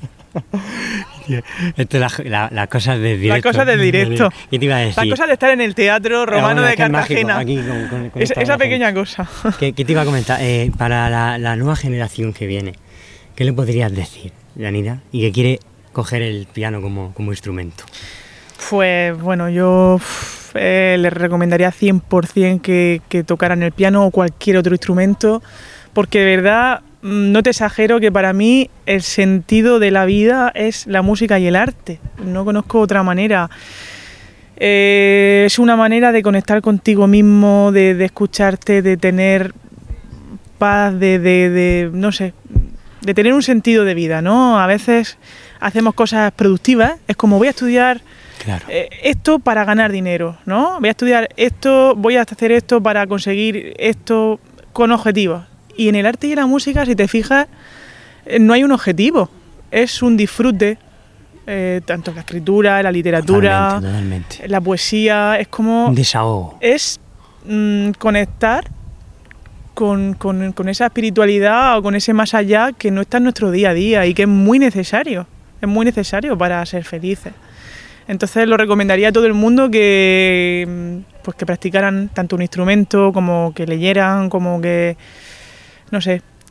D: Esto las la, la cosas del directo.
E: Las cosas del directo.
D: ¿Qué te iba a decir?
E: Las cosas de estar en el Teatro Romano
D: bueno,
E: de Cartagena.
D: Aquí con, con, con
E: es, esa pequeña cosa.
D: ¿Qué, ¿Qué te iba a comentar? Eh, para la, la nueva generación que viene, ¿qué le podrías decir, Yanira? Y que quiere coger el piano como, como instrumento.
E: Pues bueno, yo eh, les recomendaría cien por ciento que, que tocaran el piano o cualquier otro instrumento, porque de verdad, no te exagero que para mí el sentido de la vida es la música y el arte. No conozco otra manera. Eh, es una manera de conectar contigo mismo, de, de escucharte, de tener paz, de, de, de, no sé, de tener un sentido de vida, ¿no? A veces hacemos cosas productivas, es como voy a estudiar
D: claro.
E: eh, esto para ganar dinero, ¿no? Voy a estudiar esto, voy a hacer esto para conseguir esto con objetivos. Y en el arte y en la música, si te fijas, no hay un objetivo, es un disfrute, eh, tanto en la escritura, en la literatura,
D: totalmente, totalmente.
E: la poesía, es como...
D: Un desahogo.
E: Es mmm, conectar con, con, con esa espiritualidad o con ese más allá que no está en nuestro día a día y que es muy necesario, es muy necesario para ser felices. Entonces lo recomendaría a todo el mundo que, pues, que practicaran tanto un instrumento como que leyeran, como que... no sé,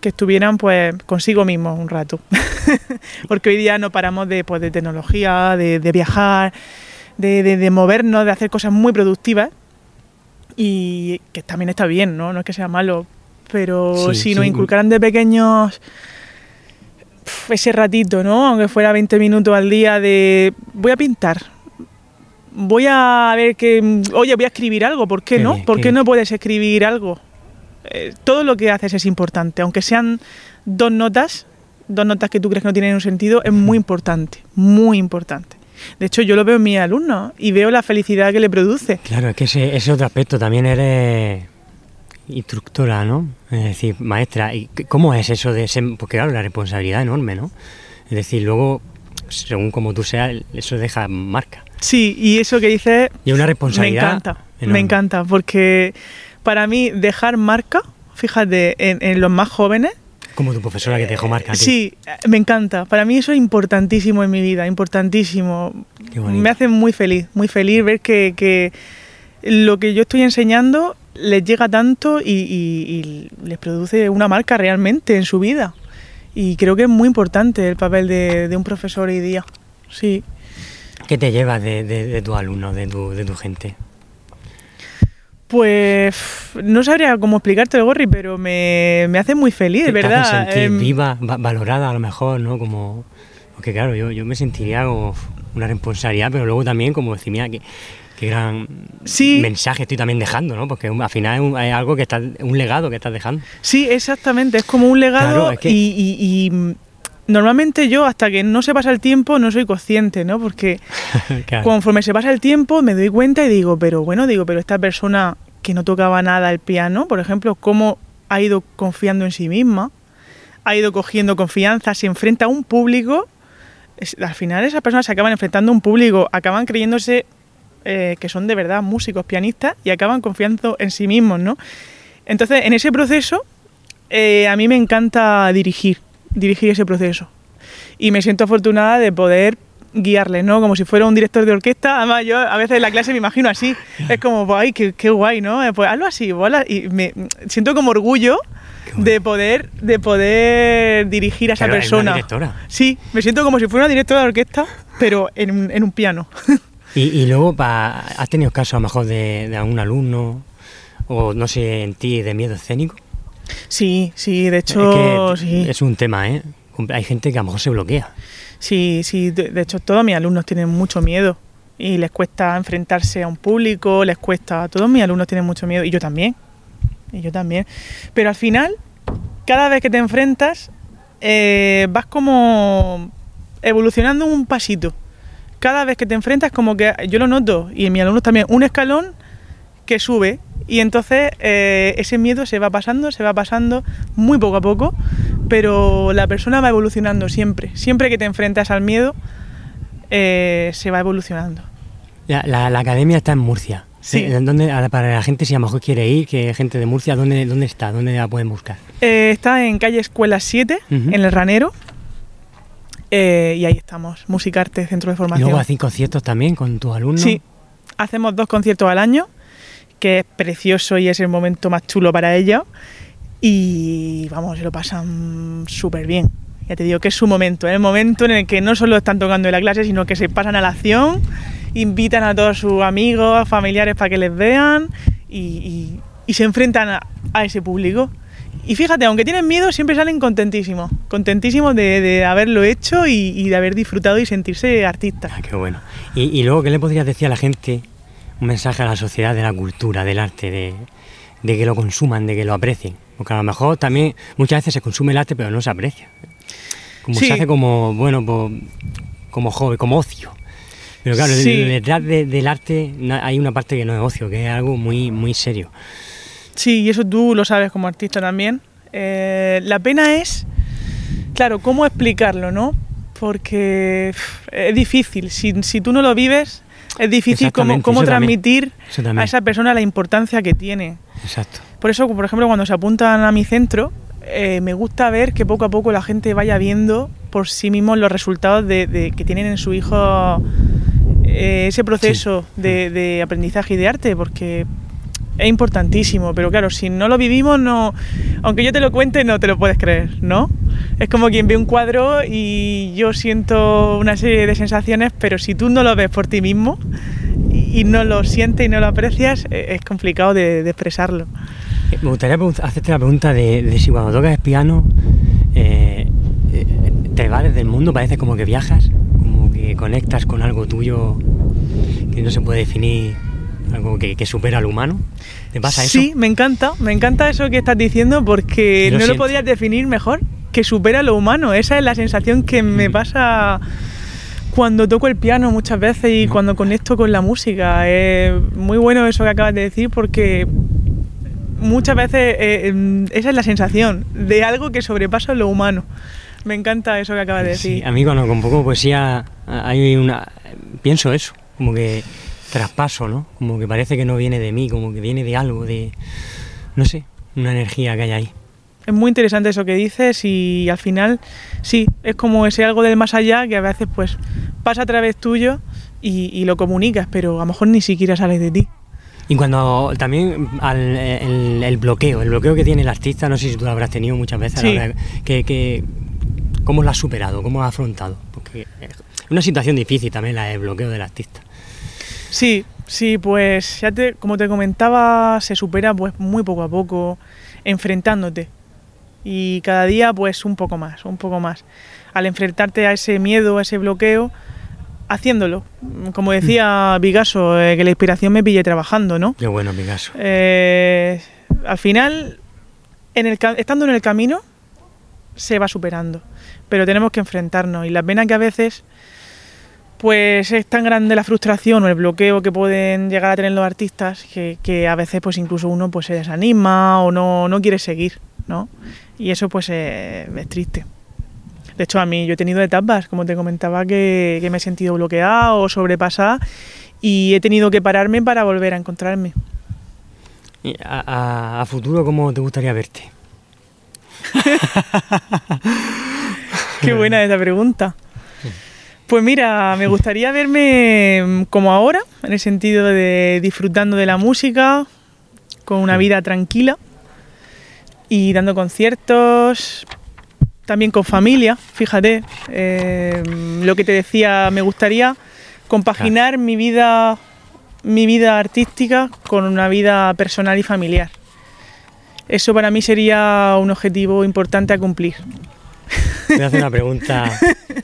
E: que estuvieran pues consigo mismos un rato. Porque hoy día no paramos de, pues, de tecnología, de, de viajar, de, de, de movernos, de hacer cosas muy productivas, y que también está bien, ¿no? No es que sea malo, pero
D: Sí,
E: si nos
D: sí.
E: inculcaran de pequeños pf, ese ratito, ¿no? Aunque fuera veinte minutos al día de voy a pintar, voy a ver que, oye, voy a escribir algo, ¿por qué,
D: Qué
E: no?
D: bien,
E: ¿Por
D: qué
E: qué
D: bien.
E: no puedes escribir algo? Eh, todo lo que haces es importante, aunque sean dos notas, dos notas que tú crees que no tienen un sentido, es muy importante, muy importante. De hecho, yo lo veo en mis alumnos y veo la felicidad que le produce.
D: Claro, es que ese, ese otro aspecto también eres instructora, ¿no? Es decir, maestra. ¿Y qué- cómo es eso de ser? Porque claro, la responsabilidad es enorme, ¿no? Es decir, luego, según como tú seas, eso deja marca.
E: Sí, y eso que dices
D: Y es una
E: me
D: responsabilidad
E: encanta,
D: enorme.
E: me encanta, porque para mí dejar marca, fíjate, en, en los más jóvenes,
D: Como tu profesora que te dejó marca a ti.
E: sí, me encanta. Para mí eso es importantísimo en mi vida, importantísimo.
D: Qué bonito.
E: Me hace muy feliz, muy feliz ver que, que lo que yo estoy enseñando les llega tanto y, y- y les produce una marca realmente en su vida. Y creo que es muy importante el papel de, de un profesor hoy día. Sí.
D: ¿Qué te llevas de, de, de tus alumnos, de tu, de tu gente?
E: Pues no sabría cómo explicártelo, Gorri, pero me, me hace muy feliz,
D: Te-
E: ¿verdad?
D: Te hacen sentir
E: Em,
D: viva, va- valorada a lo mejor, ¿no? Como, porque claro, yo, yo me sentiría como una responsabilidad, pero luego también como decir, mira, qué, qué gran
E: Sí.
D: mensaje estoy también dejando, ¿no? Porque un- al final es, un- es algo que estás, un legado que estás dejando.
E: Sí, exactamente, es como un legado.
D: Claro, es que-
E: y, y- y, mm, normalmente yo, hasta que no se pasa el tiempo, no soy consciente, ¿no? Porque
D: Claro.
E: conforme se pasa el tiempo me doy cuenta y digo, pero bueno, digo, pero esta persona que no tocaba nada el piano, por ejemplo, cómo ha ido confiando en sí misma, ha ido cogiendo confianza, se enfrenta a un público, es- al final esas personas se acaban enfrentando a un público, acaban creyéndose eh, que son de verdad músicos, pianistas, y acaban confiando en sí mismos, ¿no? Entonces, en ese proceso, eh, a mí me encanta dirigir, dirigir ese proceso. Y me siento afortunada de poder guiarles, ¿no? Como si fuera un director de orquesta. Además, yo a veces en la clase me imagino así. Es como, pues, ay, qué, qué guay, ¿no? Eh, Pues hazlo así, pues, hazlo- y me siento como orgullo
D: bueno.
E: de poder, de poder dirigir a esa
D: Claro, es una
E: persona.
D: directora.
E: Sí, me siento como si fuera una directora de orquesta, pero en, un- en un piano.
D: Y, y luego, pa, ¿has tenido caso a lo mejor de, de algún alumno o no sé, en ti de miedo escénico?
E: Sí, sí, de hecho,
D: es que
E: sí.
D: es un tema, ¿eh? Hay gente que a lo mejor se bloquea.
E: Sí, sí, de, de hecho todos mis alumnos tienen mucho miedo y les cuesta enfrentarse a un público, les cuesta, todos mis alumnos tienen mucho miedo y yo también, y yo también. Pero al final, cada vez que te enfrentas, eh, vas como evolucionando un pasito. Cada vez que te enfrentas como que, yo lo noto, y en mis alumnos también, un escalón que sube y entonces eh, ese miedo se va pasando, se va pasando muy poco a poco, pero la persona va evolucionando siempre. Siempre que te enfrentas al miedo, eh, se va evolucionando.
D: La, la- la academia está en Murcia.
E: Sí.
D: Eh, ¿dónde- a- para la gente, si a lo mejor quiere ir, que gente de Murcia, ¿dónde, dónde está? ¿Dónde la pueden buscar?
E: Eh, está en calle Escuela siete,
D: Ujú.
E: en el Ranero, eh, y ahí estamos, Musicarte, Centro de
D: Y
E: Formación.
D: luego hacen conciertos también con tus alumnos.
E: Sí, hacemos dos conciertos al año, que es precioso y es el momento más chulo para ellos. Y vamos, se lo pasan súper bien. Ya te digo que es su momento, es el momento en el que no solo están tocando en la clase, sino que se pasan a la acción, invitan a todos sus amigos, familiares para que les vean y, y- y se enfrentan a, a ese público. Y fíjate, aunque tienen miedo, siempre salen contentísimos, contentísimos de, de haberlo hecho y, y de haber disfrutado y sentirse artistas.
D: Ah, qué bueno. Y, y luego, ¿qué le podrías decir a la gente? Un mensaje a la sociedad de la cultura, del arte, de, de que lo consuman, de que lo aprecien. Porque a lo mejor también muchas veces se consume el arte, pero no se aprecia. Como
E: Sí.
D: se hace como, bueno, pues, como hobby, como ocio. Pero claro,
E: Sí.
D: de- detrás de- del arte na- hay una parte que no es ocio, que es algo muy, muy serio.
E: Sí, y eso tú lo sabes como artista también. Eh, la pena es, claro, cómo explicarlo, ¿no? Porque pff, es difícil. Si, si tú no lo vives, es difícil cómo,
D: Exactamente,
E: cómo
D: eso también,
E: transmitir
D: eso también.
E: a esa persona la importancia que tiene.
D: Exacto.
E: Por eso, por ejemplo, cuando se apuntan a mi centro, eh, me gusta ver que poco a poco la gente vaya viendo por sí mismos los resultados de, de- que tienen en su hijo eh, ese proceso
D: Sí.
E: de, de aprendizaje y de arte, porque es importantísimo, pero claro, si no lo vivimos, no, aunque yo te lo cuente, no te lo puedes creer, ¿no? Es como quien ve un cuadro y yo siento una serie de sensaciones, pero si tú no lo ves por ti mismo y no lo sientes y no lo aprecias, es complicado de, de expresarlo.
D: Me gustaría hacerte la pregunta de, de si cuando tocas el piano eh, te vales del mundo, parece como que viajas, como que conectas con algo tuyo que no se puede definir, algo que, que supera al humano. ¿Te pasa eso?
E: Sí, me encanta, me encanta eso que estás diciendo porque
D: Lo
E: no
D: siento.
E: lo podías definir mejor, que supera lo humano. Esa es la sensación que me pasa cuando toco el piano muchas veces y cuando conecto con la música. Es muy bueno eso que acabas de decir porque muchas veces eh, esa es la sensación de algo que sobrepasa lo humano. Me encanta eso que acabas de decir.
D: Sí, a mí cuando compongo poesía hay una, pienso eso, como que traspaso, ¿no? Como que parece que no viene de mí, como que viene de algo, de, no sé, una energía que hay ahí.
E: Es muy interesante eso que dices y al final sí, es como ese algo del más allá que a veces pues pasa a través tuyo y, y lo comunicas, pero a lo mejor ni siquiera sale de ti.
D: Y cuando también al, el, el bloqueo, el bloqueo que tiene el artista, no sé si tú lo habrás tenido muchas veces,
E: Sí.
D: la verdad, que, que, ¿cómo lo has superado? ¿Cómo lo has afrontado? Porque es una situación difícil también la del bloqueo del artista.
E: Sí, sí, pues ya te, como te comentaba, se supera pues muy poco a poco, enfrentándote. Y cada día pues un poco más, un poco más. Al enfrentarte a ese miedo, a ese bloqueo, haciéndolo. Como decía Picasso, eh, que la inspiración me pille trabajando, ¿no?
D: Qué bueno, Picasso.
E: Eh, al final, en el, estando en el camino, se va superando. Pero tenemos que enfrentarnos. Y la pena que a veces pues es tan grande la frustración o el bloqueo que pueden llegar a tener los artistas que, que a veces pues incluso uno pues se desanima o no, no quiere seguir, ¿no? Y eso pues eh, es triste. De hecho, a mí yo he tenido etapas, como te comentaba, que, que me he sentido bloqueada o sobrepasada y he tenido que pararme para volver a encontrarme.
D: Y a, a, a futuro, ¿cómo te gustaría verte?
E: Qué buena esta pregunta. Pues mira, me gustaría verme como ahora, en el sentido de disfrutando de la música, con una vida tranquila y dando conciertos, también con familia, fíjate. Eh, lo que te decía, me gustaría compaginar claro. mi vida, mi vida artística con una vida personal y familiar. Eso para mí sería un objetivo importante a cumplir.
D: Voy a hacer una pregunta.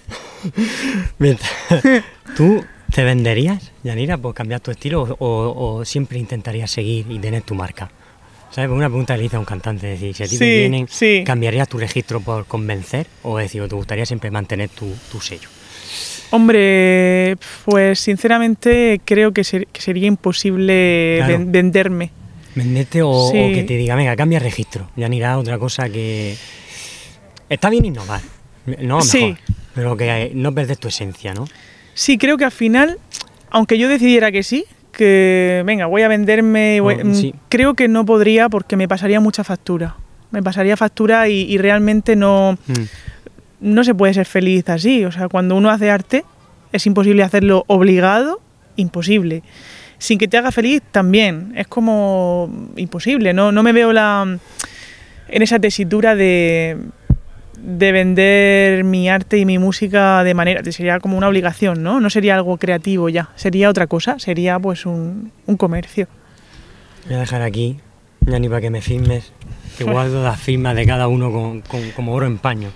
D: ¿Tú te venderías, Yanira, por cambiar tu estilo o, o, o siempre intentarías seguir y tener tu marca? ¿Sabes? Una pregunta que le hice a un cantante, es decir, si a ti
E: sí,
D: te vienen,
E: sí.
D: ¿cambiarías tu registro por convencer o es decir, o te gustaría siempre mantener tu, tu sello?
E: Hombre, pues sinceramente creo que, ser, que sería imposible claro. ven, venderme.
D: ¿Venderte o,
E: sí.
D: o que te diga, venga, cambia registro? Yanira, otra cosa que... Está bien innovar, no mejor,
E: sí.
D: pero que no perder tu esencia, ¿no?
E: Sí, creo que al final, aunque yo decidiera que sí, que venga, voy a venderme, voy, oh, sí. creo que no podría porque me pasaría mucha factura. Me pasaría factura y, y realmente no, mm. no se puede ser feliz así. O sea, cuando uno hace arte es imposible hacerlo obligado, imposible. Sin que te haga feliz también, es como imposible. No, no me veo la, en esa tesitura de... de vender mi arte y mi música de manera, sería como una obligación, ¿no? No sería algo creativo ya, sería otra cosa, sería pues un, un comercio.
D: Voy a dejar aquí, ya ni para que me firmes, que guardo las firmas de cada uno con, con, como oro en paño.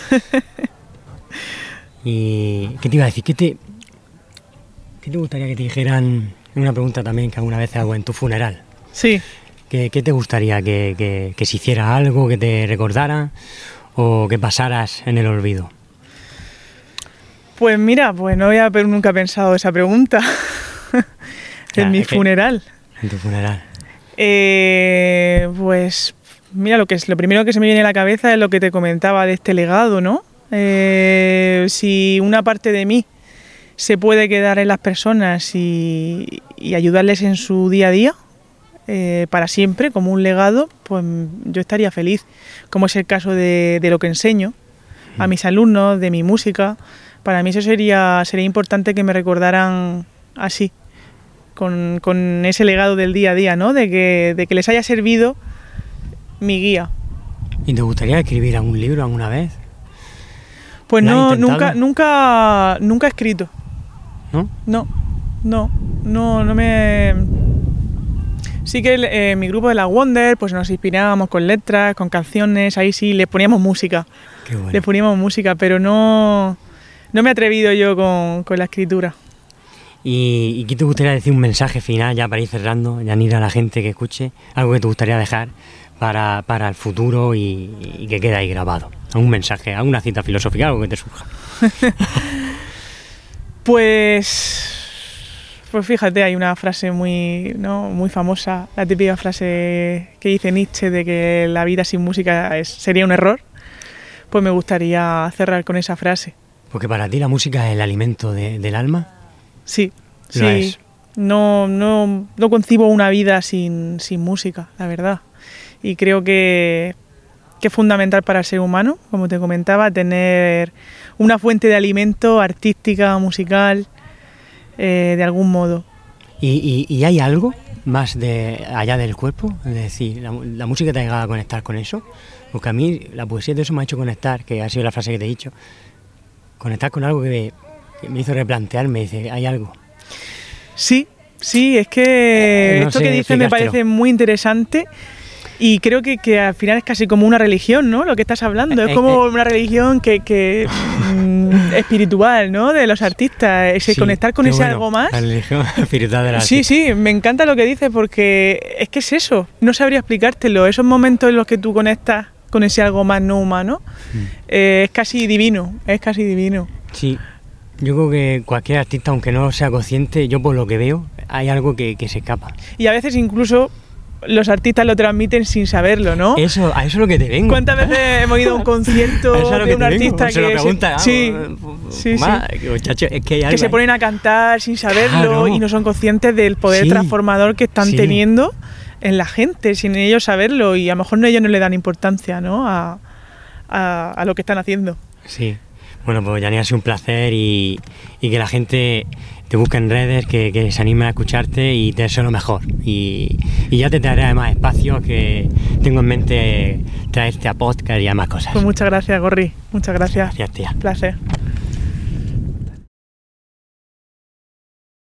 D: Y, ¿qué te iba a decir? ¿Qué te, qué te gustaría que te dijeran, una pregunta también que alguna vez hago en tu funeral?
E: Sí.
D: ¿Qué, qué te gustaría? ¿Que, que, que se hiciera algo, que te recordaran? ¿O que pasaras en el olvido?
E: Pues mira, pues no había nunca pensado esa pregunta en ya, mi funeral.
D: En tu funeral.
E: Eh, pues mira, lo que es lo primero que se me viene a la cabeza es lo que te comentaba de este legado, ¿no? Eh, si una parte de mí se puede quedar en las personas y, y ayudarles en su día a día, Eh, para siempre, como un legado, pues yo estaría feliz, como es el caso de, de lo que enseño a mis alumnos, de mi música. Para mí eso sería, sería importante que me recordaran así, con, con ese legado del día a día, ¿no? De que, de que les haya servido mi guía.
D: ¿Y te gustaría escribir algún libro alguna vez?
E: Pues no,
D: ¿Lo has
E: nunca,
D: intentado?
E: nunca, nunca he escrito.
D: ¿No?
E: No, no, no, no me... Sí que eh, mi grupo de la Wonder, pues nos inspirábamos con letras, con canciones, ahí sí, le poníamos música.
D: Qué bueno.
E: Le poníamos música, pero no, no me he atrevido yo con, con la escritura.
D: ¿Y, ¿Y qué te gustaría decir un mensaje final ya para ir cerrando, Yanira, a la gente que escuche? Algo que te gustaría dejar para, para el futuro y, y que quede ahí grabado. Un mensaje, alguna cita filosófica, algo que te surja.
E: Pues... Pues fíjate, hay una frase muy, ¿no? muy famosa, la típica frase que dice Nietzsche de que la vida sin música es, sería un error. Pues me gustaría cerrar con esa frase.
D: Porque para ti la música es el alimento de, del alma.
E: Sí,
D: Lo
E: sí.
D: es.
E: No, no, no concibo una vida sin, sin música, la verdad. Y creo que, que es fundamental para el ser humano, como te comentaba, tener una fuente de alimento artística, musical, eh, de algún modo.
D: ¿Y, y, y hay algo más de allá del cuerpo? Es decir, la, la música te ha llegado a conectar con eso. Porque a mí la poesía de eso me ha hecho conectar, que ha sido la frase que te he dicho. Conectar con algo que me, que me hizo replantearme, dice, hay algo.
E: Sí, sí, es que
D: Eh, no
E: esto
D: sé
E: que dices me
D: explicártelo.
E: parece muy interesante y creo que, que al final es casi como una religión, ¿no? Lo que estás hablando, es
D: Eh,
E: como
D: eh.
E: una religión que, que mm, espiritual, ¿no? De los artistas, ese
D: Sí,
E: conectar con
D: qué
E: ese
D: bueno,
E: algo más.
D: La religión espiritual de la
E: Sí, sí, me encanta lo que dices porque es que es eso, no sabría explicártelo, esos momentos en los que tú conectas con ese algo más no humano,
D: Mm.
E: eh, es casi divino, es casi divino.
D: Sí, yo creo que cualquier artista, aunque no sea consciente, yo por lo que veo, hay algo que, que se escapa.
E: Y a veces incluso los artistas lo transmiten sin saberlo, ¿no?
D: Eso, a eso es lo que te vengo.
E: ¿Cuántas veces hemos ido a un concierto
D: A eso es lo
E: de
D: que
E: un
D: te vengo,
E: artista
D: se lo
E: que,
D: pregunta,
E: se, sí,
D: vamos,
E: sí, sí,
D: ma, que, muchacho, es que hay algo
E: que se
D: ahí.
E: ponen a cantar sin saberlo
D: Claro.
E: y no son conscientes del poder
D: Sí.
E: transformador que están
D: Sí.
E: teniendo en la gente sin ellos saberlo y a lo mejor ellos no le dan importancia, ¿no? a, a, a lo que están haciendo.
D: Sí. Bueno, pues Yanira, ha sido un placer y, y que la gente te busque en redes, que, que se anime a escucharte y te deseo lo mejor. Y, y ya te traeré además espacios que tengo en mente traerte a podcast y a más cosas.
E: Pues muchas gracias, Gorri, muchas gracias.
D: Gracias, tía.
E: Placer.